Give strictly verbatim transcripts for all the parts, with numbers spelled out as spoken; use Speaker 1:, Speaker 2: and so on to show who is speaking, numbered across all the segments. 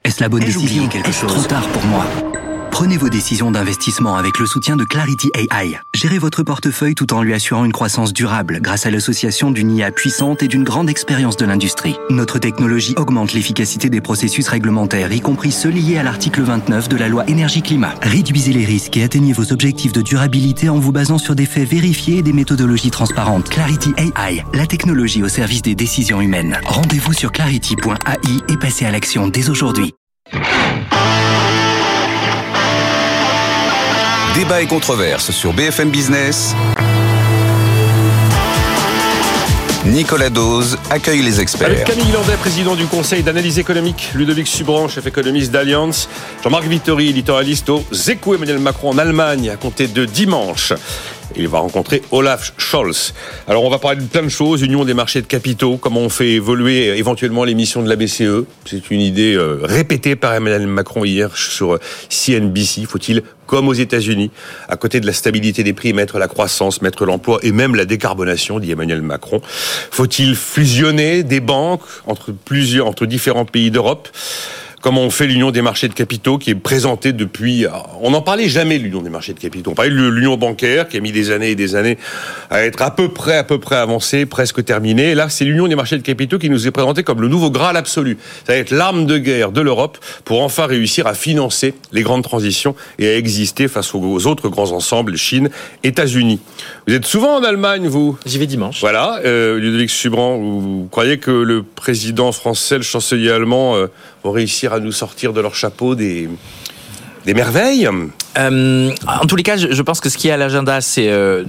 Speaker 1: Est-ce la bonne
Speaker 2: Ai-je
Speaker 1: décision?
Speaker 2: oublié quelque
Speaker 1: Est-ce
Speaker 2: chose?
Speaker 1: trop tard pour moi? Prenez vos décisions d'investissement avec le soutien de Clarity A I. Gérez votre portefeuille tout en lui assurant une croissance durable grâce à l'association d'une I A puissante et d'une grande expérience de l'industrie. Notre technologie augmente l'efficacité des processus réglementaires, y compris ceux liés à l'article vingt-neuf de la loi énergie-climat. Réduisez les risques et atteignez vos objectifs de durabilité en vous basant sur des faits vérifiés et des méthodologies transparentes. Clarity A I, la technologie au service des décisions humaines. Rendez-vous sur clarity point a i et passez à l'action dès aujourd'hui.
Speaker 3: Débat et controverse sur B F M Business. Nicolas Dose accueille les experts.
Speaker 4: Avec Camille Landais, président du Conseil d'analyse économique, Ludovic Subran, chef économiste d'Allianz, Jean-Marc Vittori, éditorialiste au ZECO, Emmanuel Macron en Allemagne à compter de dimanche. Il va rencontrer Olaf Scholz. Alors on va parler de plein de choses, union des marchés de capitaux, comment on fait évoluer éventuellement les missions de la B C E. C'est une idée euh, répétée par Emmanuel Macron hier sur C N B C. Faut-il, comme aux États-Unis, à côté de la stabilité des prix, mettre la croissance, mettre l'emploi et même la décarbonation, dit Emmanuel Macron. Faut-il fusionner des banques entre plusieurs, entre différents pays d'Europe? Comment on fait l'union des marchés de capitaux qui est présentée depuis... On n'en parlait jamais, l'union des marchés de capitaux. On parlait de l'union bancaire qui a mis des années et des années à être à peu près, à peu près avancée, presque terminée. Et là, c'est l'union des marchés de capitaux qui nous est présentée comme le nouveau Graal absolu. Ça va être l'arme de guerre de l'Europe pour enfin réussir à financer les grandes transitions et à exister face aux autres grands ensembles, Chine, États-Unis. Vous êtes souvent en Allemagne, vous?
Speaker 5: J'y vais dimanche.
Speaker 4: Voilà. Euh, Ludovic Subran, vous croyez que le président français, le chancelier allemand, euh, vont réussir à nous sortir de leur chapeau des, des merveilles?
Speaker 5: Euh, en tous les cas, je, je pense que ce qui est à l'agenda, c'est, euh,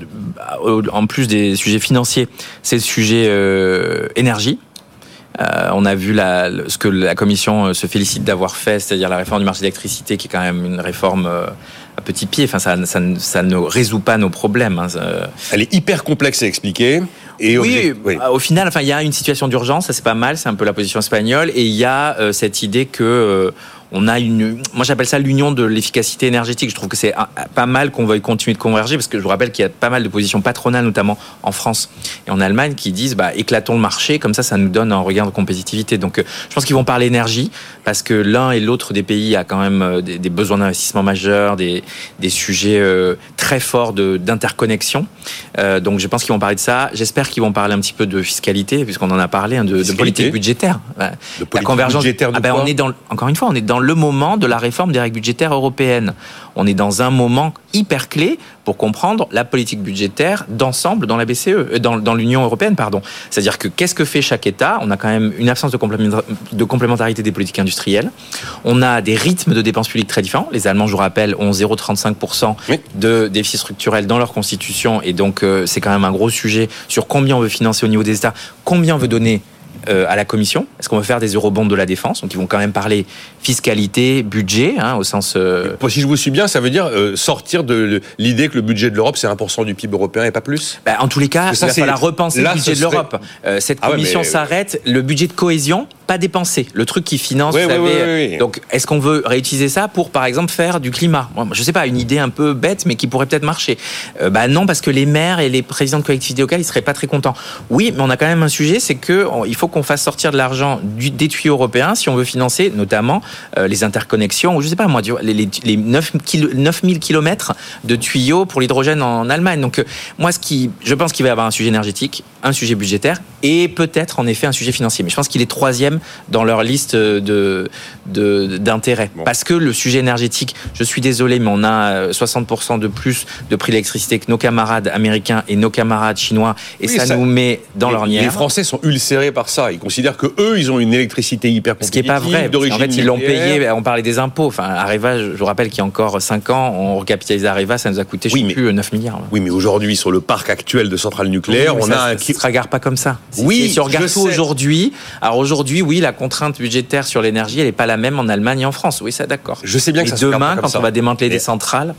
Speaker 5: en plus des sujets financiers, c'est le sujet euh, énergie. Euh, on a vu la, ce que la Commission se félicite d'avoir fait, c'est-à-dire la réforme du marché de l'électricité, qui est quand même une réforme euh, à petit pied. Enfin, ça, ça, ça ne résout pas nos problèmes. Hein.
Speaker 4: Elle est hyper complexe à expliquer. Et
Speaker 5: oui,
Speaker 4: objet... oui,
Speaker 5: au final, enfin, il y a une situation d'urgence, ça c'est pas mal, c'est un peu la position espagnole, et il y a euh, cette idée que euh, on a une, moi j'appelle ça l'union de l'efficacité énergétique. Je trouve que c'est un, pas mal qu'on veuille continuer de converger, parce que je vous rappelle qu'il y a pas mal de positions patronales, notamment en France et en Allemagne, qui disent bah éclatons le marché, comme ça, ça nous donne un regain de compétitivité. Donc, euh, je pense qu'ils vont parler énergie, parce que l'un et l'autre des pays a quand même euh, des, des besoins d'investissement majeurs, des, des sujets euh, très forts de, d'interconnexion. Euh, donc, je pense qu'ils vont parler de ça. J'espère qu'ils vont parler un petit peu de fiscalité, puisqu'on en a parlé, hein, de, de politique budgétaire.
Speaker 4: De politique
Speaker 5: la convergence
Speaker 4: budgétaire de
Speaker 5: ah ben,
Speaker 4: quoi ?
Speaker 5: on est dans, encore une fois, on est dans le moment de la réforme des règles budgétaires européennes. On est dans un moment hyper clé pour comprendre la politique budgétaire d'ensemble dans la B C E, dans, dans l'Union européenne, pardon. C'est-à-dire que qu'est-ce que fait chaque État ? On a quand même une absence de, complément, de complémentarité des politiques industrielles. On a des rythmes de dépenses publiques très différents. Les Allemands, je vous rappelle, ont zéro virgule trente-cinq pour cent oui. de déficit structurel dans leur constitution, et donc euh, c'est quand même un gros sujet sur combien on veut financer au niveau des États, combien on veut donner Euh, à la Commission. Est-ce qu'on veut faire des eurobonds de la défense? Donc ils vont quand même parler fiscalité, budget, hein, au sens... Euh...
Speaker 4: Si je vous suis bien, ça veut dire euh, sortir de l'idée que le budget de l'Europe, c'est un pour cent du P I B européen et pas plus?
Speaker 5: Bah, en tous les cas,
Speaker 4: ça,
Speaker 5: il va falloir repenser là, le budget de
Speaker 4: serait...
Speaker 5: l'Europe. Euh, cette
Speaker 4: ah
Speaker 5: commission
Speaker 4: ouais, mais...
Speaker 5: s'arrête. Le budget de cohésion, pas dépensé. Le truc qui finance,
Speaker 4: oui,
Speaker 5: vous
Speaker 4: oui,
Speaker 5: savez...
Speaker 4: Oui, oui, oui.
Speaker 5: Donc, est-ce qu'on veut réutiliser ça pour, par exemple, faire du climat? Moi, je sais pas, une idée un peu bête, mais qui pourrait peut-être marcher. Euh, bah non, parce que les maires et les présidents de collectivités locales, ils seraient pas très contents. Oui, mais on a quand même un sujet, c'est que on, il faut qu'on fasse sortir de l'argent du, des tuyaux européens si on veut financer, notamment, euh, les interconnexions, ou je sais pas moi, les, les, les neuf mille kilomètres de tuyaux pour l'hydrogène en Allemagne. Donc, euh, moi, ce qui, je pense qu'il va y avoir un sujet énergétique, un sujet budgétaire, et peut-être, en effet, un sujet financier. Mais je pense qu'il est troisième dans leur liste de, de, d'intérêts. Bon. Parce que le sujet énergétique, je suis désolé, mais on a soixante pour cent de plus de prix de l'électricité que nos camarades américains et nos camarades chinois, et oui, ça, ça nous met dans
Speaker 4: les,
Speaker 5: l'ornière.
Speaker 4: Les Français sont ulcérés par ça. Ils considèrent que eux, ils ont une électricité hyper compétitive.
Speaker 5: Ce qui n'est pas vrai. En fait, ils l'ont payé. On parlait des impôts. Enfin, Areva, je vous rappelle qu'il y a encore cinq ans, on recapitalisait Areva, ça nous a coûté, je
Speaker 4: oui,
Speaker 5: sais
Speaker 4: mais,
Speaker 5: plus, neuf milliards. Là.
Speaker 4: Oui, mais aujourd'hui, sur le parc actuel de centrales nucléaires,
Speaker 5: oui,
Speaker 4: on
Speaker 5: ça,
Speaker 4: a
Speaker 5: un
Speaker 4: un
Speaker 5: qui ne se regarde pas comme ça.
Speaker 4: Oui,
Speaker 5: si on regarde tout aujourd'hui, alors aujourd'hui, oui, la contrainte budgétaire sur l'énergie, elle n'est pas la même en Allemagne et en France. Oui, ça, d'accord.
Speaker 4: Je sais bien que
Speaker 5: et
Speaker 4: ça
Speaker 5: demain,
Speaker 4: se
Speaker 5: quand
Speaker 4: ça.
Speaker 5: on va démanteler
Speaker 4: et...
Speaker 5: des centrales.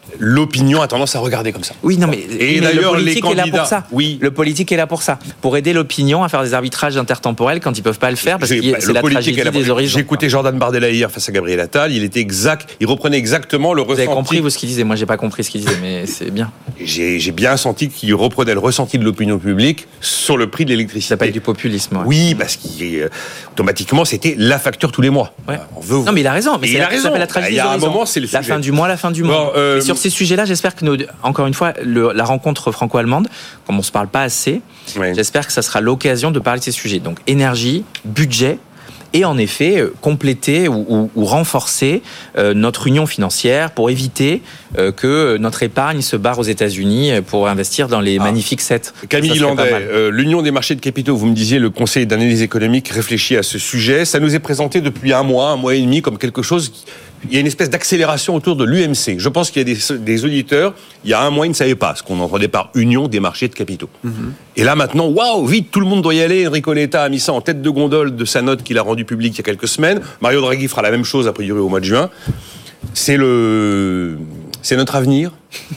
Speaker 4: l'opinion a tendance à regarder comme ça.
Speaker 5: Oui, non, mais,
Speaker 4: et
Speaker 5: mais
Speaker 4: d'ailleurs,
Speaker 5: le politique
Speaker 4: les candidats,
Speaker 5: est là pour ça.
Speaker 4: Oui.
Speaker 5: Le politique est là pour ça, pour aider l'opinion à faire des arbitrages intertemporels quand ils peuvent pas le faire, parce que
Speaker 4: bah,
Speaker 5: c'est la tragédie
Speaker 4: la...
Speaker 5: des horizons.
Speaker 4: J'ai écouté Jordan Bardella hier face à Gabriel Attal. Il était exact. Il reprenait exactement le
Speaker 5: vous
Speaker 4: ressenti.
Speaker 5: Vous avez compris vous ce qu'il disait. Moi, j'ai pas compris ce qu'il disait, mais c'est bien.
Speaker 4: J'ai, j'ai bien senti qu'il reprenait le ressenti de l'opinion publique sur le prix de l'électricité.
Speaker 5: Ça s'appelle du populisme. Ouais.
Speaker 4: Oui, parce qu'automatiquement, c'était la facture tous les mois.
Speaker 5: Ouais.
Speaker 4: On veut.
Speaker 5: Non, mais il a raison. Mais
Speaker 4: et
Speaker 5: c'est
Speaker 4: il a
Speaker 5: la,
Speaker 4: raison.
Speaker 5: Ça s'appelle la tragédie
Speaker 4: il y a
Speaker 5: des
Speaker 4: un
Speaker 5: horizons.
Speaker 4: moment, c'est le
Speaker 5: la
Speaker 4: sujet.
Speaker 5: fin du mois, la fin du mois.
Speaker 4: Bon, euh...
Speaker 5: Et sur ces sujets-là, j'espère que, nous, encore une fois, le, la rencontre franco-allemande, comme on se parle pas assez, oui. j'espère que ça sera l'occasion de parler de ces sujets. Donc énergie, budget. Et en effet, compléter ou, ou, ou renforcer euh, notre union financière pour éviter euh, que notre épargne se barre aux États-Unis pour investir dans les ah. magnifiques sept.
Speaker 4: Camille Landais, euh, l'union des marchés de capitaux, vous me disiez, le Conseil d'analyse économique réfléchit à ce sujet. Ça nous est présenté depuis un mois, un mois et demi, comme quelque chose... Qui... Il y a une espèce d'accélération autour de l'U M C. Je pense qu'il y a des, des auditeurs, il y a un mois, ils ne savaient pas ce qu'on entendait par union des marchés de capitaux. Mm-hmm. Et là, maintenant, waouh, vite, tout le monde doit y aller. Enrico Letta a mis ça en tête de gondole de sa note qu'il a rendue publique il y a quelques semaines. Mario Draghi fera la même chose, a priori, au mois de juin. C'est le... C'est notre avenir.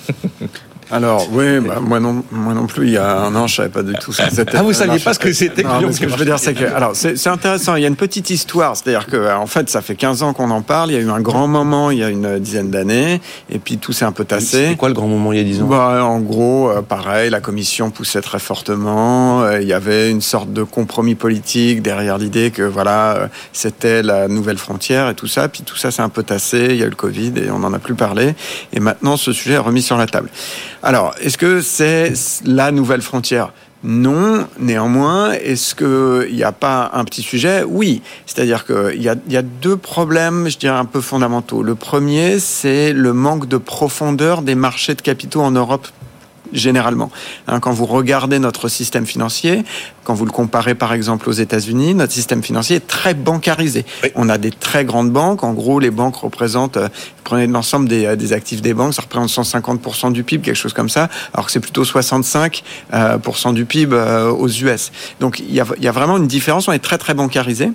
Speaker 2: Alors, oui, bah, moi, non, moi non plus, il y a un an, je ne savais pas du tout ce que c'était.
Speaker 4: Ah, vous ne saviez pas ce que c'était?
Speaker 2: Non, ce que je veux dire, c'est que, alors, c'est, c'est intéressant, il y a une petite histoire, c'est-à-dire que, en fait, ça fait quinze ans qu'on en parle, il y a eu un grand moment il y a une dizaine d'années, et puis tout s'est un peu tassé.
Speaker 4: C'était quoi le grand moment il y a dix ans?
Speaker 2: Bah, en gros, euh, pareil, la commission poussait très fortement, euh, il y avait une sorte de compromis politique derrière l'idée que, voilà, euh, c'était la nouvelle frontière et tout ça, puis tout ça s'est un peu tassé, il y a eu le Covid et on n'en a plus parlé, et maintenant, ce sujet est remis sur la table. Alors, est-ce que c'est la nouvelle frontière ? Non. Néanmoins, est-ce qu'il n'y a pas un petit sujet ? Oui. C'est-à-dire qu'il y a, il y a deux problèmes, je dirais, un peu fondamentaux. Le premier, c'est le manque de profondeur des marchés de capitaux en Europe généralement. Hein, quand vous regardez notre système financier, quand vous le comparez par exemple aux États-Unis, notre système financier est très bancarisé. Oui. On a des très grandes banques. En gros, les banques représentent, euh, vous prenez l'ensemble des, des actifs des banques, ça représente cent cinquante pour cent du P I B, quelque chose comme ça, alors que c'est plutôt soixante-cinq pour cent du P I B euh, aux U S. Donc il y a, il y a vraiment une différence. On est très très bancarisé.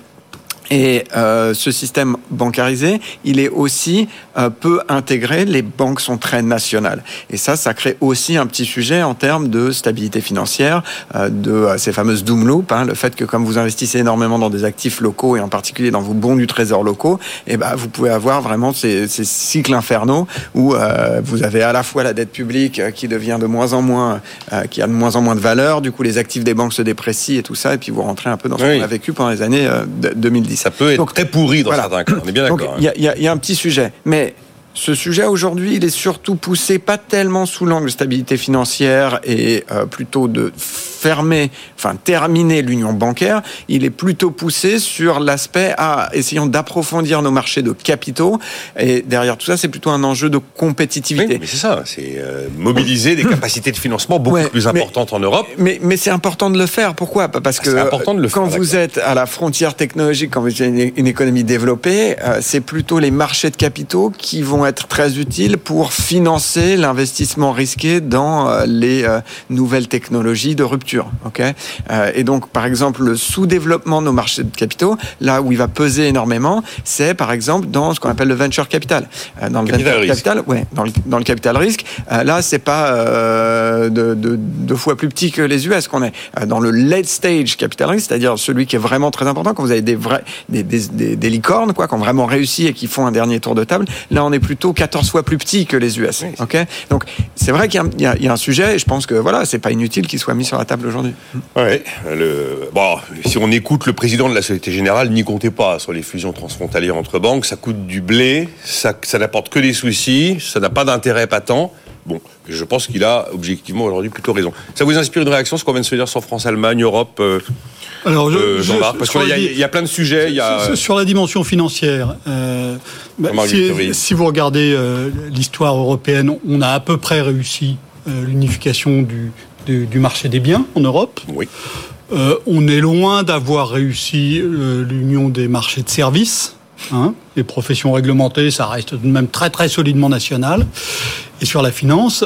Speaker 2: Et euh, ce système bancarisé, il est aussi euh, peu intégré. Les banques sont très nationales. Et ça, ça crée aussi un petit sujet en termes de stabilité financière, euh, de euh, ces fameuses doom loops, hein, le fait que comme vous investissez énormément dans des actifs locaux et en particulier dans vos bons du trésor locaux, eh ben, vous pouvez avoir vraiment ces, ces cycles infernaux où euh, vous avez à la fois la dette publique qui devient de moins en moins, euh, qui a de moins en moins de valeur. Du coup, les actifs des banques se déprécient et tout ça. Et puis vous rentrez un peu dans ce oui. qu'on a vécu pendant les années euh, deux mille dix.
Speaker 4: Ça peut être donc, très pourri dans voilà. certains cas, on est bien d'accord.
Speaker 2: Donc, il hein. y, y, y a un petit sujet. Mais ce sujet, aujourd'hui, il est surtout poussé pas tellement sous l'angle de stabilité financière et euh, plutôt de fermer, enfin terminer l'union bancaire. Il est plutôt poussé sur l'aspect à essayons d'approfondir nos marchés de capitaux. Et derrière tout ça, c'est plutôt un enjeu de compétitivité.
Speaker 4: Oui, mais c'est ça, c'est euh, mobiliser des capacités de financement beaucoup ouais, plus importantes
Speaker 2: mais,
Speaker 4: en Europe.
Speaker 2: Mais, mais c'est important de le faire. Pourquoi ? Parce que
Speaker 4: c'est important de le
Speaker 2: quand
Speaker 4: faire,
Speaker 2: vous
Speaker 4: d'accord.
Speaker 2: êtes à la frontière technologique, quand vous êtes une, une économie développée, euh, c'est plutôt les marchés de capitaux qui vont être très utiles pour financer l'investissement risqué dans euh, les euh, nouvelles technologies de rupture. Okay euh, et donc, par exemple, le sous-développement de nos marchés de capitaux, là où il va peser énormément, c'est par exemple dans ce qu'on appelle le venture capital. Euh, dans le
Speaker 4: capital
Speaker 2: venture
Speaker 4: risque.
Speaker 2: capital, ouais, dans le, dans le capital risque, euh, là, c'est pas euh, de, de, deux fois plus petit que les U S qu'on est. Euh, dans le late stage capital risque, c'est-à-dire celui qui est vraiment très important, quand vous avez des vrais, des, des, des, des licornes, quoi, qui ont vraiment réussi et qui font un dernier tour de table, là, on est plutôt quatorze fois plus petit que les U S. Oui. Okay donc, c'est vrai qu'il y a, il y a, il y a un sujet, et je pense que voilà, c'est pas inutile qu'il soit mis sur la table aujourd'hui.
Speaker 4: Ouais, le... bon, si on écoute le président de la Société Générale, n'y comptez pas sur les fusions transfrontalières entre banques, ça coûte du blé, ça, ça n'apporte que des soucis, ça n'a pas d'intérêt patent. Bon, je pense qu'il a objectivement aujourd'hui plutôt raison. Ça vous inspire une réaction, ce qu'on vient de se dire sur France-Allemagne, Europe euh,
Speaker 6: Alors, je,
Speaker 4: euh, Jean-Marc, parce qu'il y, y, y a plein de sujets. Y a...
Speaker 6: Sur la dimension financière, euh, bah, si, si vous regardez euh, l'histoire européenne, on a à peu près réussi euh, l'unification du, du, du marché des biens en Europe.
Speaker 4: Oui.
Speaker 6: Euh, on est loin d'avoir réussi euh, l'union des marchés de services. Hein, les professions réglementées, ça reste tout de même très très solidement national. Et sur la finance,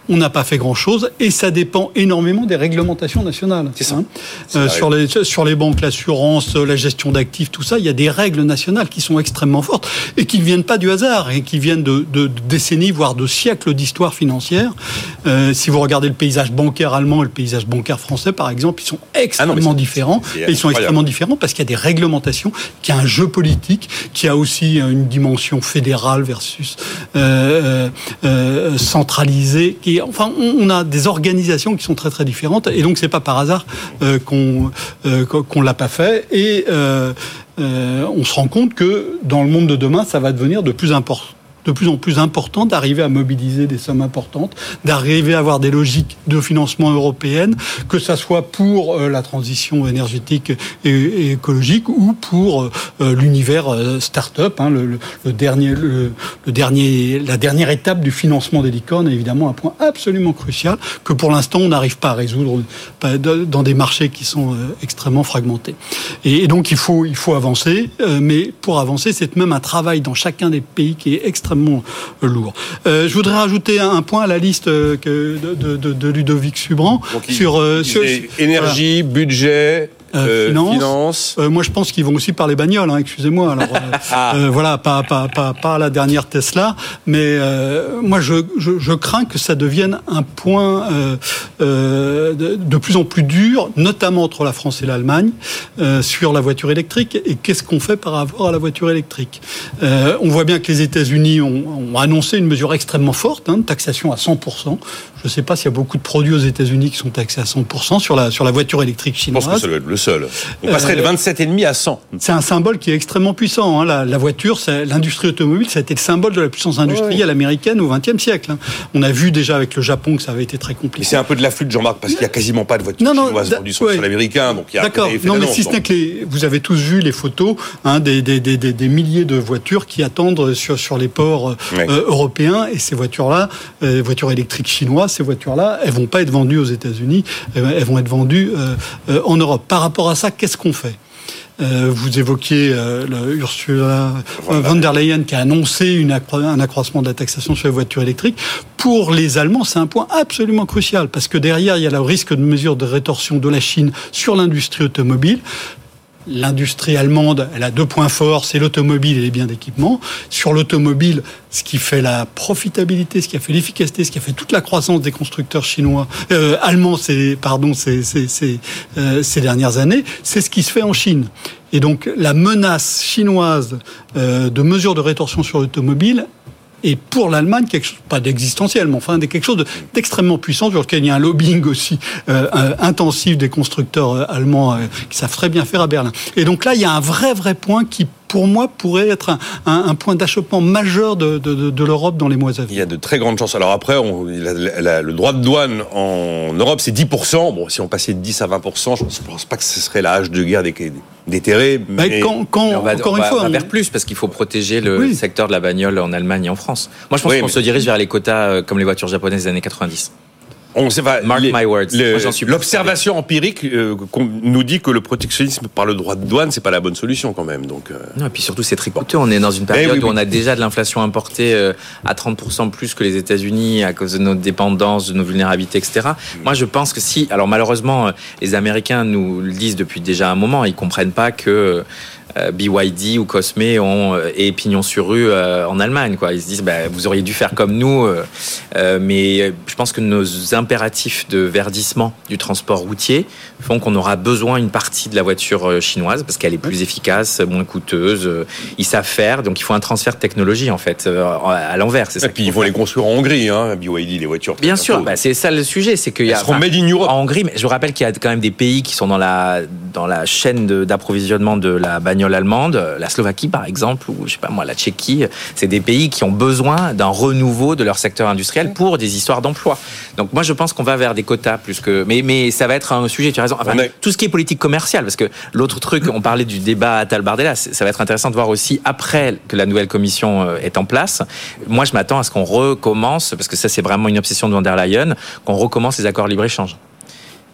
Speaker 6: on n'a pas fait grand-chose et ça dépend énormément des réglementations nationales.
Speaker 4: C'est ça.
Speaker 6: Hein.
Speaker 4: C'est
Speaker 6: euh, sur, les, sur les banques, l'assurance, la gestion d'actifs, tout ça, il y a des règles nationales qui sont extrêmement fortes et qui ne viennent pas du hasard et qui viennent de, de, de décennies, voire de siècles d'histoire financière. Euh, si vous regardez le paysage bancaire allemand et le paysage bancaire français, par exemple, ils sont extrêmement ah non, différents. C'est, c'est et ils sont extrêmement différents parce qu'il y a des réglementations, qu'il y a un jeu politique, qu'il y a aussi une dimension fédérale versus euh, euh, centralisée. Qui, enfin, on a des organisations qui sont très très différentes et donc c'est pas par hasard euh, qu'on euh, qu'on l'a pas fait et euh, euh, on se rend compte que dans le monde de demain ça va devenir de plus important de plus en plus important d'arriver à mobiliser des sommes importantes, d'arriver à avoir des logiques de financement européennes, que ça soit pour euh, la transition énergétique et, et écologique ou pour euh, l'univers euh, start-up. Hein, le, le, le dernier, le, le dernier, la dernière étape du financement des licornes est évidemment un point absolument crucial que pour l'instant on n'arrive pas à résoudre dans des marchés qui sont euh, extrêmement fragmentés. Et, et donc il faut, il faut avancer, euh, mais pour avancer, c'est même un travail dans chacun des pays qui est extrêmement lourd. Euh, je voudrais rajouter un, un point à la liste que, de, de, de, de Ludovic Subran.
Speaker 4: Donc,
Speaker 6: sur, euh, sur
Speaker 4: énergie, voilà. budget... Euh, finance. finance.
Speaker 6: Euh, moi, je pense qu'ils vont aussi parler bagnole. Hein, excusez-moi. Alors, euh, ah. euh, voilà, pas pas pas pas la dernière Tesla, mais euh, moi, je, je je crains que ça devienne un point euh, euh, de, de plus en plus dur, notamment entre la France et l'Allemagne, euh, sur la voiture électrique. Et qu'est-ce qu'on fait par rapport à la voiture électrique ? euh, On voit bien que les États-Unis ont, ont annoncé une mesure extrêmement forte, hein, de taxation à cent pour cent. Je ne sais pas s'il y a beaucoup de produits aux États-Unis qui sont taxés à cent pour cent sur la sur la voiture électrique chinoise.
Speaker 4: Je pense que ça doit être le seul. On passerait euh, de vingt-sept virgule cinq à cent.
Speaker 6: C'est un symbole qui est extrêmement puissant. Hein. La, la voiture, c'est, l'industrie automobile, ça a été le symbole de la puissance industrielle ouais. américaine au vingtième siècle. Hein. On a vu déjà avec le Japon que ça avait été très compliqué.
Speaker 4: Et c'est un peu de la flûte, Jean-Marc, parce qu'il n'y a quasiment pas de voitures chinoises vendues sur le sol américain. Donc il y a
Speaker 6: D'accord. Non, mais si ce n'est que les, vous avez tous vu les photos hein, des, des, des, des, des milliers de voitures qui attendent sur, sur les ports ouais. euh, européens. Et ces voitures-là, euh, voitures électriques chinoises, ces voitures-là, elles ne vont pas être vendues aux États-Unis, elles vont être vendues euh, euh, en Europe. Par rapport à ça, qu'est-ce qu'on fait ? Euh, vous évoquiez euh, le Ursula von der Leyen qui a annoncé une accro- un accroissement de la taxation sur les voitures électriques. Pour les Allemands, c'est un point absolument crucial parce que derrière, il y a le risque de mesures de rétorsion de la Chine sur l'industrie automobile. L'industrie allemande, elle a deux points forts, c'est l'automobile et les biens d'équipement. Sur l'automobile, ce qui fait la profitabilité, ce qui a fait l'efficacité, ce qui a fait toute la croissance des constructeurs chinois, euh, allemands, c'est, pardon, c'est, c'est, c'est, euh, ces dernières années, c'est ce qui se fait en Chine. Et donc, la menace chinoise euh, de mesures de rétorsion sur l'automobile, et pour l'Allemagne, quelque chose, pas d'existentiel, mais enfin quelque chose de, d'extrêmement puissant, sur lequel il y a un lobbying aussi euh, euh, intensif des constructeurs euh, allemands euh, qui savent très bien faire à Berlin. Et donc là, il y a un vrai, vrai point qui, pour moi, pourrait être un, un, un point d'achoppement majeur de, de, de, de l'Europe dans les mois à venir.
Speaker 4: Il y a de très grandes chances. Alors après, on, la, la, le droit de douane en Europe, c'est dix pour cent. Bon, si on passait de dix à vingt pour cent, je ne pense pas que ce serait la hache de guerre des, déterré.
Speaker 6: Mais, mais quand, quand,
Speaker 5: on va,
Speaker 6: encore
Speaker 5: on
Speaker 6: une
Speaker 5: va,
Speaker 6: fois,
Speaker 5: on va
Speaker 6: on...
Speaker 5: vers plus parce qu'il faut protéger le oui. secteur de la bagnole en Allemagne et en France. Moi, je pense oui, qu'on mais... se dirige vers les quotas euh, comme les voitures japonaises des années quatre-vingt-dix.
Speaker 4: On sait pas,
Speaker 5: Mark
Speaker 4: les,
Speaker 5: my words.
Speaker 4: Le,
Speaker 5: Moi, j'en suis
Speaker 4: l'observation empirique euh, nous dit que le protectionnisme par le droit de douane, c'est pas la bonne solution quand même. Donc, euh...
Speaker 5: non, et puis surtout, c'est très coûteux. On est dans une période oui, oui, où on a déjà de l'inflation importée euh, à trente pour cent plus que les États-Unis à cause de notre dépendance, de nos vulnérabilités, et cetera. Mm. Moi, je pense que si, alors malheureusement, les Américains nous le disent depuis déjà un moment, ils comprennent pas que euh, B Y D ou Cosme ont euh, et pignon sur rue euh, en Allemagne, quoi. Ils se disent, bah, vous auriez dû faire comme nous, euh, euh, mais je pense que nos impératifs de verdissement du transport routier font qu'on aura besoin une partie de la voiture chinoise parce qu'elle est plus efficace, moins coûteuse. Ils savent faire, donc il faut un transfert de technologie en fait à l'envers. C'est ça.
Speaker 4: Et puis ils vont les construire en Hongrie, hein, B Y D, les voitures.
Speaker 5: Bien sûr, bah, c'est ça le sujet, c'est qu'il y a.
Speaker 4: Elles seront made in Europe.
Speaker 5: En Hongrie, mais je vous rappelle qu'il y a quand même des pays qui sont dans la dans la chaîne de, d'approvisionnement de la bagnole allemande, la Slovaquie par exemple, ou je sais pas moi la Tchéquie. C'est des pays qui ont besoin d'un renouveau de leur secteur industriel pour des histoires d'emploi. Donc moi je pense qu'on va vers des quotas plus que, mais mais ça va être un sujet. Tu as raison. Enfin, est... tout ce qui est politique commerciale, parce que l'autre truc, on parlait du débat à Tal-Bardella, ça va être intéressant de voir aussi après que la nouvelle commission est en place. Moi, je m'attends à ce qu'on recommence, parce que ça c'est vraiment une obsession de von der Leyen, qu'on recommence les accords libre-échange.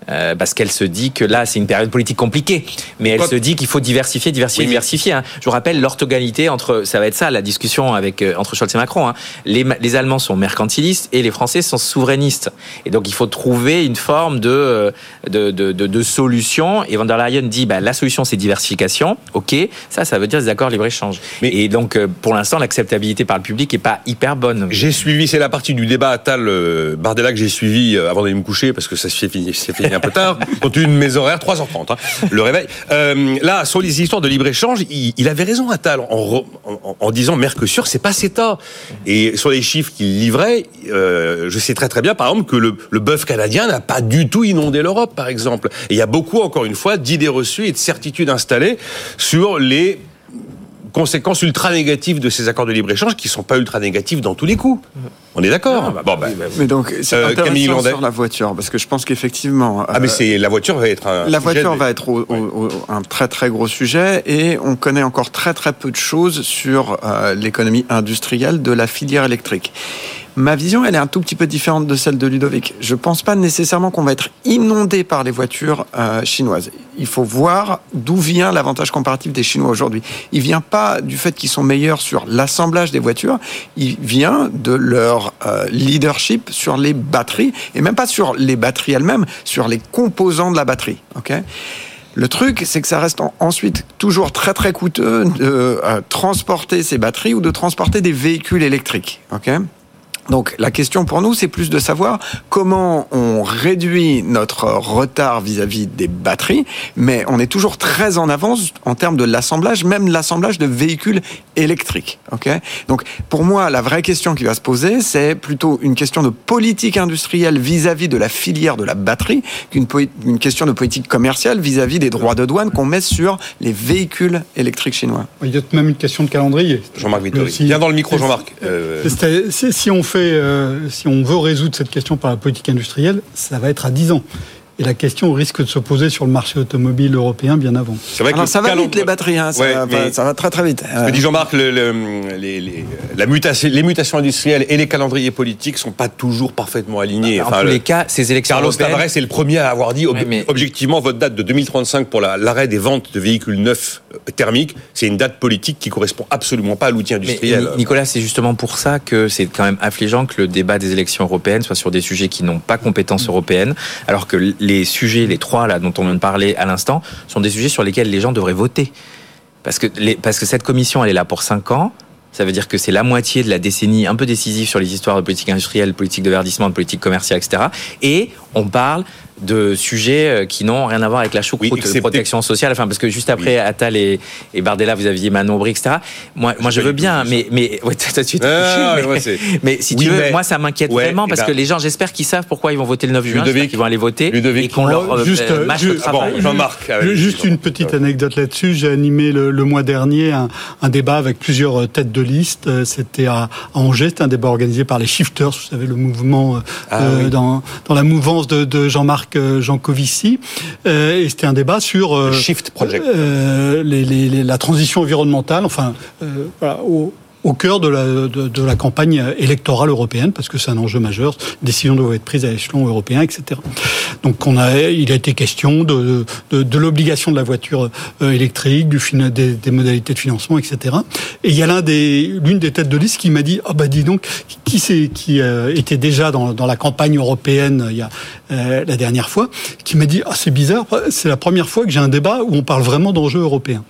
Speaker 5: Euh, parce qu'elle se dit que là, c'est une période politique compliquée. Mais elle Quoi se dit qu'il faut diversifier, diversifier, oui, diversifier. Hein. Je vous rappelle l'orthogalité entre, ça va être ça, la discussion avec, euh, entre Scholz et Macron. Hein. Les, les Allemands sont mercantilistes et les Français sont souverainistes. Et donc, il faut trouver une forme de, de, de, de, de solution. Et von der Leyen dit, bah, la solution, c'est diversification. OK. Ça, ça veut dire des accords libre-échange. Mais et donc, euh, pour l'instant, l'acceptabilité par le public est pas hyper bonne.
Speaker 4: J'ai suivi, c'est la partie du débat Attal euh, Bardella que j'ai suivi euh, avant d'aller me coucher parce que ça s'est fini, c'est fini un peu tard. Compte tenu de mes horaires, trois heures trente, hein, le réveil. Euh, là, sur les histoires de libre-échange, il, il avait raison Attal en, en, en disant Mercosur, c'est pas CETA. Et sur les chiffres qu'il livrait, euh, je sais très très bien, par exemple, que le, le bœuf canadien n'a pas du tout inondé l'Europe, par exemple. Et il y a beaucoup, encore une fois, d'idées reçues et de certitudes installées sur les conséquences ultra négatives de ces accords de libre-échange qui ne sont pas ultra négatifs dans tous les coups. On est d'accord.
Speaker 2: Ah, bon, bah, mais donc, c'est euh, intéressant sur la voiture, parce que je pense qu'effectivement...
Speaker 4: Ah, mais c'est, la voiture va être un
Speaker 2: La voiture
Speaker 4: sujet,
Speaker 2: va être au, au, au, un très très gros sujet, et on connaît encore très très peu de choses sur euh, l'économie industrielle de la filière électrique. Ma vision, elle est un tout petit peu différente de celle de Ludovic. Je pense pas nécessairement qu'on va être inondé par les voitures euh, chinoises. Il faut voir d'où vient l'avantage comparatif des Chinois aujourd'hui. Il vient pas du fait qu'ils sont meilleurs sur l'assemblage des voitures, il vient de leur euh, leadership sur les batteries, et même pas sur les batteries elles-mêmes, sur les composants de la batterie. Okay ? Le truc, c'est que ça reste en, ensuite toujours très très coûteux de euh, transporter ces batteries ou de transporter des véhicules électriques. Okay ? Donc la question pour nous, c'est plus de savoir comment on réduit notre retard vis-à-vis des batteries, mais on est toujours très en avance en termes de l'assemblage, même l'assemblage de véhicules électriques. Okay ? Donc pour moi, la vraie question qui va se poser, c'est plutôt une question de politique industrielle vis-à-vis de la filière de la batterie qu'une po- une question de politique commerciale vis-à-vis des droits de douane qu'on met sur les véhicules électriques chinois.
Speaker 6: Il y a même une question de calendrier.
Speaker 4: Jean-Marc Vittori. Si, Viens dans le micro, Jean-Marc. Euh...
Speaker 6: C'est, c'est, si on fait Euh, si on veut résoudre cette question par la politique industrielle, ça va être à dix ans. Et la question risque de se poser sur le marché automobile européen bien avant.
Speaker 2: C'est vrai que Alors, ça va calend... vite les batteries, hein, ça, ouais, va, mais... ça va très très vite.
Speaker 4: Ce que dit Jean-Marc, le, le, les, les, la mutation, les mutations industrielles et les calendriers politiques sont pas toujours parfaitement alignés.
Speaker 5: En
Speaker 4: enfin,
Speaker 5: tous
Speaker 4: le...
Speaker 5: les cas, ces élections
Speaker 4: Carlos
Speaker 5: européennes...
Speaker 4: Tavares est le premier à avoir dit, ob... ouais, mais... objectivement, votre date de deux mille trente-cinq pour la, l'arrêt des ventes de véhicules neufs thermiques, c'est une date politique qui correspond absolument pas à l'outil industriel.
Speaker 5: Mais, Nicolas, c'est justement pour ça que c'est quand même affligeant que le débat des élections européennes soit sur des sujets qui n'ont pas compétence européenne, alors que les sujets, les trois là dont on vient de parler à l'instant, sont des sujets sur lesquels les gens devraient voter. Parce que, les, parce que cette commission, elle est là pour cinq ans. Ça veut dire que c'est la moitié de la décennie un peu décisive sur les histoires de politique industrielle, politique de verdissement, de politique commerciale, et cetera. Et on parle de sujets qui n'ont rien à voir avec la choucroute, oui, de protection sociale. Enfin, parce que juste après, oui. Attal et, et Bardella, vous aviez Manon Aubry, et cetera. Moi, moi je veux bien, mais, mais, ouais, toi, tu t'es
Speaker 4: ah,
Speaker 5: touché, mais,
Speaker 4: ouais,
Speaker 5: mais si oui, tu veux, mais... moi, ça m'inquiète ouais, vraiment parce ben... que les gens, j'espère qu'ils savent pourquoi ils vont voter le neuf juin, qu'ils vont aller voter
Speaker 4: Ludovic,
Speaker 5: et qu'on leur
Speaker 6: juste,
Speaker 5: euh, mâche le travail.
Speaker 4: Bon, Jean-Marc.
Speaker 6: Juste, juste une petite anecdote là-dessus. J'ai animé le, le mois dernier un, un débat avec plusieurs têtes de liste. C'était à, à Angers. C'était un débat organisé par les Shifters, vous savez, le mouvement ah, euh, oui. dans, dans la mouvance de, de Jean-Marc Jancovici. Euh, et c'était un débat sur euh,
Speaker 4: Shift Project,
Speaker 6: euh, les, les, les, la transition environnementale, enfin, euh, voilà, au, au cœur de la, de, de la campagne électorale européenne, parce que c'est un enjeu majeur. Des décisions doivent être prises à l'échelon européen, et cetera. Donc, on a, il a été question de, de, de l'obligation de la voiture électrique, du, des, des modalités de financement, et cetera. Et il y a l'un des, l'une des têtes de liste qui m'a dit, ah oh bah dis donc, qui c'est qui euh, était déjà dans, dans la campagne européenne il y a euh, la dernière fois, qui m'a dit, ah oh, c'est bizarre, c'est la première fois que j'ai un débat où on parle vraiment d'enjeux européens.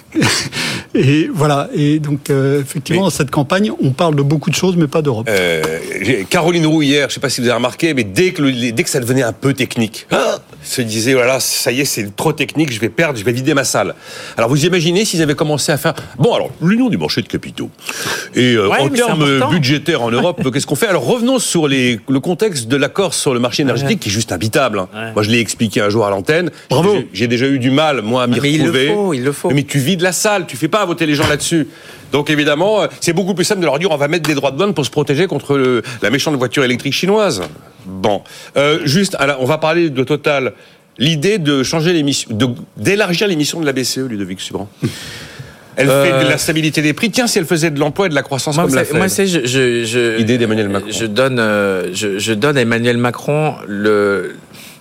Speaker 6: Et voilà. Et donc, euh, effectivement, mais, dans cette campagne, on parle de beaucoup de choses, mais pas d'Europe.
Speaker 4: Euh, Caroline Roux, hier, je ne sais pas si vous avez remarqué, mais dès que, le, dès que ça devenait un peu technique, ah, se disait, voilà, ça y est, c'est trop technique, je vais perdre, je vais vider ma salle. Alors, vous imaginez s'ils avaient commencé à faire... Bon, alors, l'union du marché de capitaux. Et euh, ouais, en termes budgétaires en Europe, qu'est-ce qu'on fait? Alors, revenons sur les, le contexte de l'accord sur le marché énergétique, ouais. qui est juste imbitable. Hein. Ouais. Moi, je l'ai expliqué un jour à l'antenne.
Speaker 6: Bravo.
Speaker 4: J'ai, j'ai déjà eu du mal, moi, à m'y
Speaker 5: mais
Speaker 4: retrouver.
Speaker 5: Il le faut, il le faut.
Speaker 4: Mais tu vides la salle, tu fais pas voter les gens là-dessus. Donc évidemment, c'est beaucoup plus simple de leur dire on va mettre des droits de douane pour se protéger contre le, la méchante voiture électrique chinoise. Bon, euh, juste, alors, on va parler de Total. L'idée de changer l'émission, de, d'élargir l'émission de la B C E, Ludovic Subran. Elle euh... fait de la stabilité des prix. Tiens, si elle faisait de l'emploi et de la croissance
Speaker 5: moi,
Speaker 4: comme la fait.
Speaker 5: Moi, c'est je, je, je,
Speaker 4: idée d'Emmanuel Macron.
Speaker 5: Je donne, euh, je, je donne à Emmanuel Macron le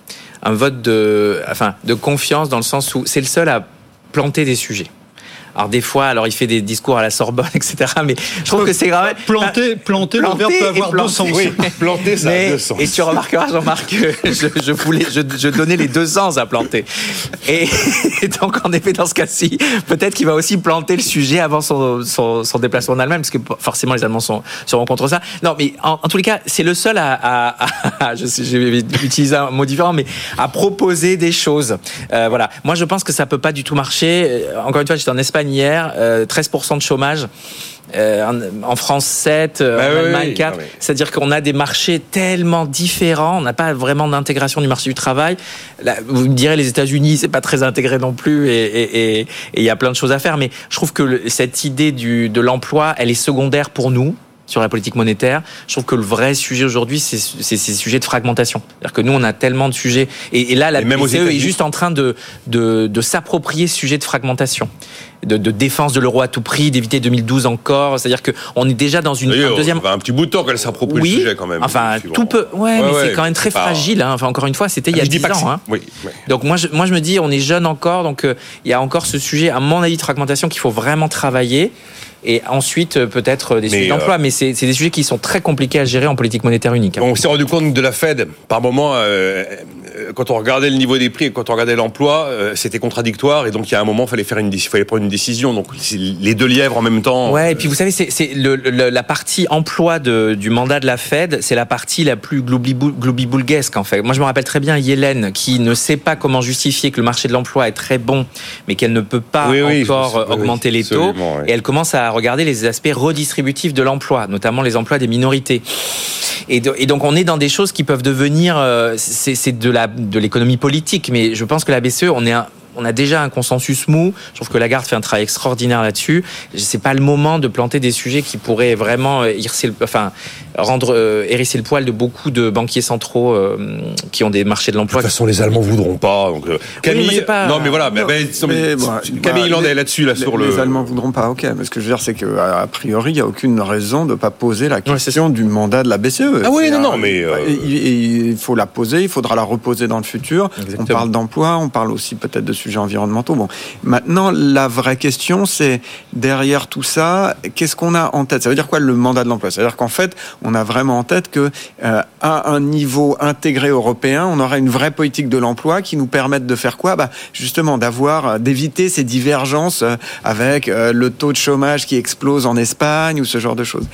Speaker 5: un vote de, enfin, de confiance dans le sens où c'est le seul à planter des sujets. Alors des fois, alors il fait des discours à la Sorbonne, et cetera. Mais je trouve que c'est grave.
Speaker 6: Planter, planter, le verbe peut avoir deux sens.
Speaker 4: Oui, planter, ça
Speaker 5: mais,
Speaker 4: a deux sens.
Speaker 5: Et tu remarqueras, Jean-Marc, que je, je voulais, je, je donnais les deux sens à planter. Et, et donc en effet, dans ce cas-ci, peut-être qu'il va aussi planter le sujet avant son, son, son déplacement en Allemagne, parce que forcément les Allemands sont, seront contre ça. Non, mais en, en tous les cas, c'est le seul à, à, à, à je sais, j'ai utilisé un mot différent, mais à proposer des choses. Euh, voilà. Moi, je pense que ça peut pas du tout marcher. Encore une fois, j'étais en Espagne hier, euh, treize pour cent de chômage. Euh, en, en France sept, euh,
Speaker 4: bah
Speaker 5: en
Speaker 4: oui,
Speaker 5: Allemagne
Speaker 4: oui,
Speaker 5: quatre.
Speaker 4: Ah oui.
Speaker 5: C'est-à-dire qu'on a des marchés tellement différents, on n'a pas vraiment d'intégration du marché du travail. Là, vous me direz, les États-Unis, c'est pas très intégré non plus, et il y a plein de choses à faire. Mais je trouve que le, cette idée du, de l'emploi, elle est secondaire pour nous sur la politique monétaire. Je trouve que le vrai sujet aujourd'hui, c'est, c'est ces sujets de fragmentation. C'est-à-dire que nous, on a tellement de sujets. Et, et là, la B C E est juste en train de, de, de s'approprier ce sujet de fragmentation, de, de défense de l'euro à tout prix, d'éviter deux mille douze encore. C'est-à-dire qu'on est déjà dans une
Speaker 4: D'ailleurs,
Speaker 5: deuxième...
Speaker 4: Ça fait un petit bout de temps qu'elle s'approprie
Speaker 5: oui,
Speaker 4: le sujet quand même.
Speaker 5: Enfin, tout peut... Ouais, ouais mais ouais, c'est quand même très
Speaker 4: pas...
Speaker 5: fragile. Hein. Enfin, encore une fois, c'était il y a dix ans. Hein.
Speaker 4: Oui, oui.
Speaker 5: Donc moi je, moi, je me dis, on est jeune encore, donc il euh, y a encore ce sujet, à mon avis, de fragmentation qu'il faut vraiment travailler. Et ensuite, peut-être des sujets d'emploi. Euh... Mais c'est, c'est des sujets qui sont très compliqués à gérer en politique monétaire unique. Hein.
Speaker 4: On s'est rendu compte de la Fed, par moment, euh, quand on regardait le niveau des prix et quand on regardait l'emploi, euh, c'était contradictoire. Et donc, il y a un moment, il fallait, faire une, il fallait prendre une décision. Donc, c'est les deux lièvres en même temps.
Speaker 5: Ouais, et puis vous savez, c'est, c'est le, le, la partie emploi de, du mandat de la Fed, c'est la partie la plus globi-boulguesque, en fait. Moi, je me rappelle très bien Yellen, qui ne sait pas comment justifier que le marché de l'emploi est très bon, mais qu'elle ne peut pas oui, oui, encore augmenter oui, les taux. Oui. Et elle commence à regarder les aspects redistributifs de l'emploi, notamment les emplois des minorités. Et, de, et donc on est dans des choses qui peuvent devenir, euh, c'est, c'est de la de l'économie politique, mais je pense que la B C E, on est un, on a déjà un consensus mou. Je trouve que Lagarde fait un travail extraordinaire là-dessus. C'est pas le moment de planter des sujets qui pourraient vraiment hérisser le, enfin, rendre euh, hérisser le poil de beaucoup de banquiers centraux euh, qui ont des marchés de l'emploi.
Speaker 4: De toute façon, les Allemands voudront pas. Donc, euh, Camille, oui, mais pas... non, mais voilà, non, mais, mais, mais, bon, Camille bah, Landais là-dessus, là,
Speaker 2: les,
Speaker 4: sur
Speaker 2: les
Speaker 4: le.
Speaker 2: Les Allemands voudront pas. Ok, mais ce que je veux dire, c'est que a priori, il y a aucune raison de pas poser la question ouais, du mandat de la B C E.
Speaker 4: Ah oui,
Speaker 2: c'est
Speaker 4: non,
Speaker 2: un,
Speaker 4: non, mais euh...
Speaker 2: il, il faut la poser. Il faudra la reposer dans le futur. Exactement. On parle d'emploi, on parle aussi peut-être de sujets environnementaux. Bon, maintenant, la vraie question, c'est derrière tout ça, qu'est-ce qu'on a en tête ? Ça veut dire quoi le mandat de l'emploi ? C'est-à-dire qu'en fait, on a vraiment en tête que euh, à un niveau intégré européen, on aura une vraie politique de l'emploi qui nous permette de faire quoi ? Bah, justement, d'avoir, d'éviter ces divergences avec euh, le taux de chômage qui explose en Espagne ou ce genre de choses.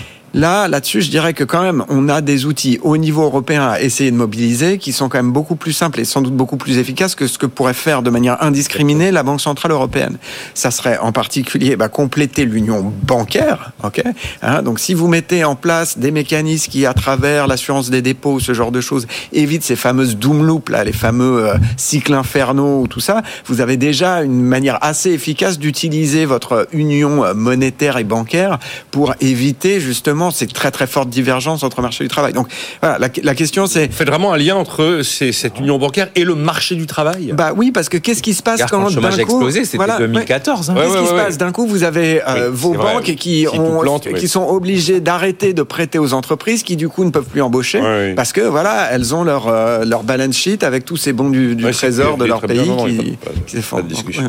Speaker 2: Là, là-dessus, je dirais que quand même, on a des outils au niveau européen à essayer de mobiliser qui sont quand même beaucoup plus simples et sans doute beaucoup plus efficaces que ce que pourrait faire de manière indiscriminée la Banque Centrale Européenne. Ça serait en particulier bah, compléter l'union bancaire. Ok, hein, donc, si vous mettez en place des mécanismes qui, à travers l'assurance des dépôts, ce genre de choses, évitent ces fameuses doom loops, là, les fameux euh, cycles infernaux ou tout ça, vous avez déjà une manière assez efficace d'utiliser votre union monétaire et bancaire pour éviter justement c'est très très forte divergence entre le marché du travail. Donc voilà, la, la question c'est...
Speaker 4: Vous faites vraiment un lien entre ces, cette union bancaire et le marché du travail ?
Speaker 2: Bah oui, parce que qu'est-ce qui se passe
Speaker 5: Car
Speaker 2: quand,
Speaker 5: quand le chômage
Speaker 2: d'un
Speaker 5: a explosé,
Speaker 2: coup,
Speaker 5: c'était
Speaker 2: voilà,
Speaker 5: deux mille quatorze.
Speaker 2: Ouais,
Speaker 5: Hein.
Speaker 2: qu'est-ce
Speaker 5: ouais,
Speaker 2: qui
Speaker 5: ouais,
Speaker 2: se passe ouais. D'un coup, vous avez euh,
Speaker 4: oui,
Speaker 2: vos banques
Speaker 4: vrai.
Speaker 2: qui, ont,
Speaker 4: plante,
Speaker 2: qui
Speaker 4: oui.
Speaker 2: sont obligées d'arrêter de prêter aux entreprises qui du coup ne peuvent plus embaucher ouais, oui. parce que voilà, elles ont leur, euh, leur balance sheet avec tous ces bons du, du ouais, trésor de leur pays qui, qui s'effondrent.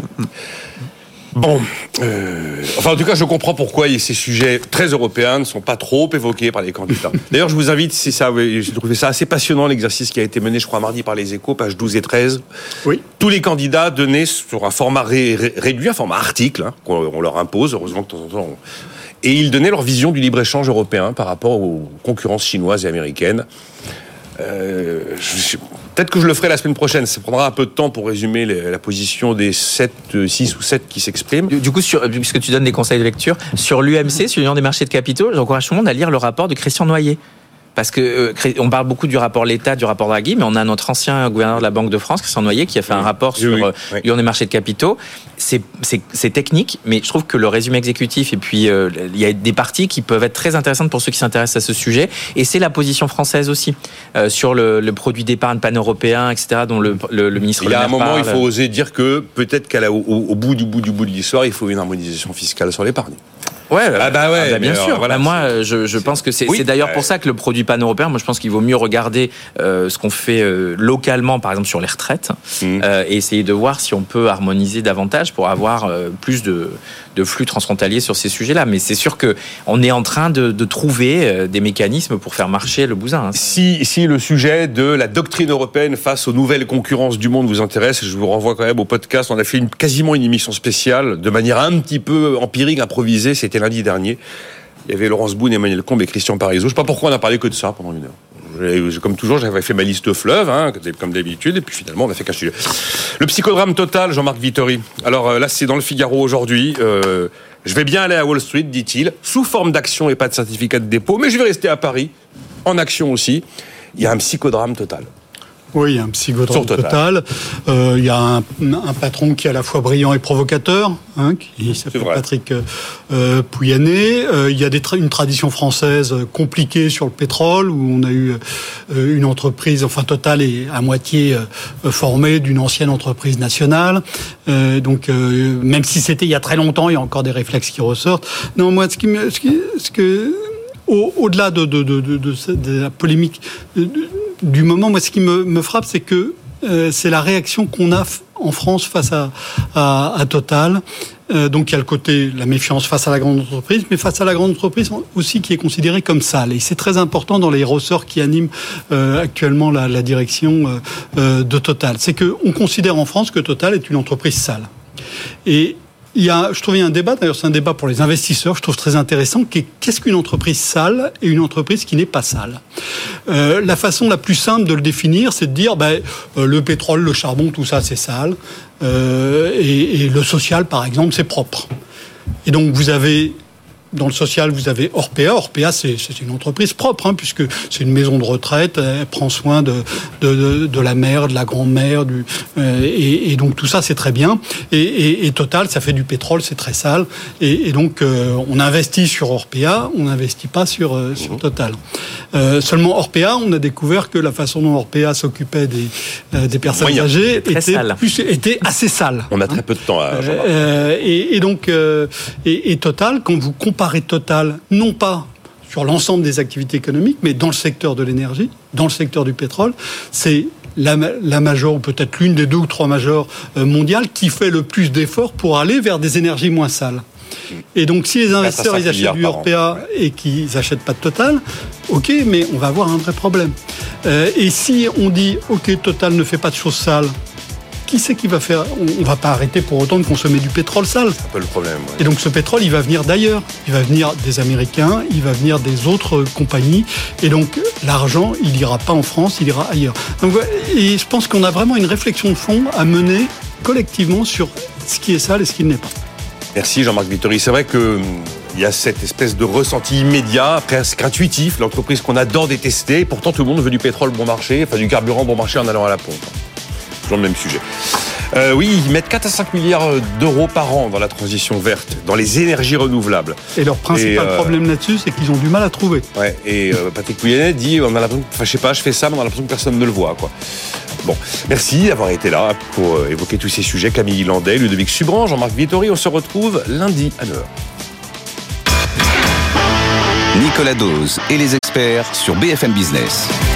Speaker 4: Bon, euh, enfin en tout cas je comprends pourquoi ces sujets très européens ne sont pas trop évoqués par les candidats. D'ailleurs je vous invite, c'est ça, j'ai trouvé ça assez passionnant l'exercice qui a été mené je crois mardi par les Échos, pages douze et treize.
Speaker 2: Oui.
Speaker 4: Tous les candidats donnaient sur un format ré, ré, réduit, un format article, hein, qu'on on leur impose, heureusement que de temps en temps... On... Et ils donnaient leur vision du libre-échange européen par rapport aux concurrences chinoises et américaines. Euh, je, peut-être que je le ferai la semaine prochaine. Ça prendra un peu de temps pour résumer les, la position des sept, six ou sept qui s'expriment.
Speaker 5: Du, du coup, sur, puisque tu donnes des conseils de lecture, sur l'U M C, sur l'Union des marchés de capitaux, j'encourage tout le monde à lire le rapport de Christian Noyer. Parce que euh, on parle beaucoup du rapport L'État, du rapport Draghi, mais on a notre ancien gouverneur de la Banque de France, Christian Noyer, qui a fait un rapport oui, sur oui, oui. l'Union des marchés de capitaux. C'est, c'est, c'est technique, mais je trouve que le résumé exécutif, et puis euh, il y a des parties qui peuvent être très intéressantes pour ceux qui s'intéressent à ce sujet. Et c'est la position française aussi, euh, sur le, le produit d'épargne pan-européen, et cetera, dont le, le, le ministre...
Speaker 4: Il y a un moment,
Speaker 5: parle.
Speaker 4: Il faut oser dire que peut-être qu'au au bout du bout du bout de l'histoire, il faut une harmonisation fiscale sur l'épargne.
Speaker 5: Ouais,
Speaker 4: ah bah ouais,
Speaker 5: ah bah bien
Speaker 4: alors,
Speaker 5: sûr.
Speaker 4: voilà,
Speaker 5: bah moi, je, je pense que c'est,
Speaker 4: oui,
Speaker 5: c'est d'ailleurs
Speaker 4: ouais.
Speaker 5: pour ça que le produit pan-européen, moi je pense qu'il vaut mieux regarder euh, ce qu'on fait euh, localement, par exemple sur les retraites, mmh. euh, et essayer de voir si on peut harmoniser davantage pour avoir euh, plus de, de flux transfrontaliers sur ces sujets-là. Mais c'est sûr que on est en train de, de trouver euh, des mécanismes pour faire marcher le bousin. Hein.
Speaker 4: Si, si le sujet de la doctrine européenne face aux nouvelles concurrences du monde vous intéresse, je vous renvoie quand même au podcast. On a fait une, quasiment une émission spéciale de manière un petit peu empirique, improvisée. C'était lundi dernier. Il y avait Laurence Boone, Emmanuel Combe et Christian Parizeau. Je ne sais pas pourquoi on a parlé que de ça pendant une heure. Comme toujours, j'avais fait ma liste fleuve, hein, comme d'habitude, et puis finalement, on a fait qu'un sujet. Le psychodrame total, Jean-Marc Vittori. Alors là, c'est dans le Figaro aujourd'hui. Euh, je vais bien aller à Wall Street, dit-il, sous forme d'action et pas de certificat de dépôt, mais je vais rester à Paris, en action aussi. Il y a un psychodrame total.
Speaker 6: Oui, il y a un psychodrame total. total. Euh, il y a un, un patron qui est à la fois brillant et provocateur, hein, qui s'appelle Patrick euh, Pouyanné. Euh, il y a des tra- une tradition française compliquée sur le pétrole, où on a eu euh, une entreprise, enfin Total est à moitié euh, formée d'une ancienne entreprise nationale. Euh, donc, euh, même si c'était il y a très longtemps, il y a encore des réflexes qui ressortent. Non, moi, ce qui me... Ce, qui, ce que... Au, au-delà de, de, de, de, de, de la polémique de, de, du moment, moi, ce qui me, me frappe, c'est que euh, c'est la réaction qu'on a f- en France face à, à, à Total. Euh, donc, il y a le côté, la méfiance face à la grande entreprise, mais face à la grande entreprise aussi qui est considérée comme sale. Et c'est très important dans les ressorts qui animent euh, actuellement la, la direction euh, euh, de Total. C'est qu'on considère en France que Total est une entreprise sale. Et il y a, je trouve, il y a un débat, d'ailleurs c'est un débat pour les investisseurs, je trouve très intéressant, qui est qu'est-ce qu'une entreprise sale et une entreprise qui n'est pas sale. Euh, la façon la plus simple de le définir, c'est de dire, ben, euh, le pétrole, le charbon, tout ça c'est sale, euh, et, et le social, par exemple, c'est propre. Et donc vous avez... Dans le social, vous avez Orpea. Orpea, c'est, c'est une entreprise propre, hein, puisque c'est une maison de retraite. Elle prend soin de, de, de, de la mère, de la grand-mère, du, euh, et, et donc tout ça, c'est très bien. Et, et, et Total, ça fait du pétrole, c'est très sale. Et, et donc, euh, on investit sur Orpea, on n'investit pas sur, euh, sur Total. Euh, seulement Orpea, on a découvert que la façon dont Orpea s'occupait des, euh, des personnes
Speaker 4: Moyen.
Speaker 6: âgées était, plus, était assez sale.
Speaker 4: On a très hein. peu de temps à
Speaker 6: euh, et, et donc, euh, et, et Total, quand vous comparez Total, non pas sur l'ensemble des activités économiques, mais dans le secteur de l'énergie, dans le secteur du pétrole, c'est la, la major, ou peut-être l'une des deux ou trois majors mondiales, qui fait le plus d'efforts pour aller vers des énergies moins sales. Et donc, si les investisseurs ils achètent du Orpea et qu'ils n'achètent pas de Total, ok, mais on va avoir un vrai problème. Euh, et si on dit, ok, Total ne fait pas de choses sales, qui c'est qui va faire ? On ne va pas arrêter pour autant de consommer du pétrole sale.
Speaker 4: C'est un peu le problème. Ouais.
Speaker 6: Et donc ce pétrole, il va venir d'ailleurs. Il va venir des Américains, il va venir des autres compagnies. Et donc l'argent, il n'ira pas en France, il ira ailleurs. Donc, et je pense qu'on a vraiment une réflexion de fond à mener collectivement sur ce qui est sale et ce qui ne l'est pas.
Speaker 4: Merci Jean-Marc Vittori. C'est vrai que il y a cette espèce de ressenti immédiat, presque intuitif, l'entreprise qu'on adore détester. Pourtant, tout le monde veut du pétrole bon marché, enfin du carburant bon marché en allant à la pompe. Toujours le même sujet. Euh, oui, ils mettent quatre à cinq milliards d'euros par an dans la transition verte, dans les énergies renouvelables.
Speaker 6: Et leur principal et, euh, problème là-dessus, c'est qu'ils ont du mal à trouver.
Speaker 4: Ouais, et euh, Patrick Pouyanné dit, on a l'impression, enfin, je sais pas, je fais ça, mais on a l'impression que personne ne le voit, quoi. Bon, merci d'avoir été là pour euh, évoquer tous ces sujets. Camille Landais, Ludovic Subran, Jean-Marc Vittori. On se retrouve lundi à neuf heures.
Speaker 3: Nicolas Dose et les experts sur B F M Business.